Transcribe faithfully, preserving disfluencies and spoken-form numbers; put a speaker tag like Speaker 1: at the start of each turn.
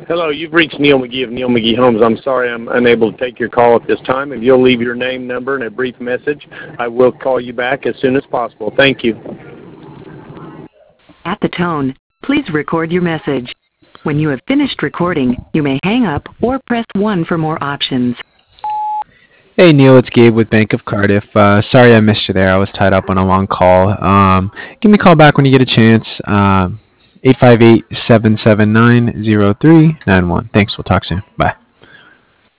Speaker 1: Hello, you've reached Neil McGee of Neil McGee Homes. I'm sorry I'm unable to take your call at this time. If you'll leave your name, number, and a brief message, I will call you back as soon as possible. Thank you.
Speaker 2: At the tone, please record your message. When you have finished recording, you may hang up or press one for more options.
Speaker 3: Hey Neil, it's Gabe with Bank of Cardiff. Uh, sorry I missed you there. I was tied up on a long call. Um, give me a call back when you get a chance. Um, eight five eight, seven seven nine, zero three nine one. Thanks. We'll talk soon. Bye.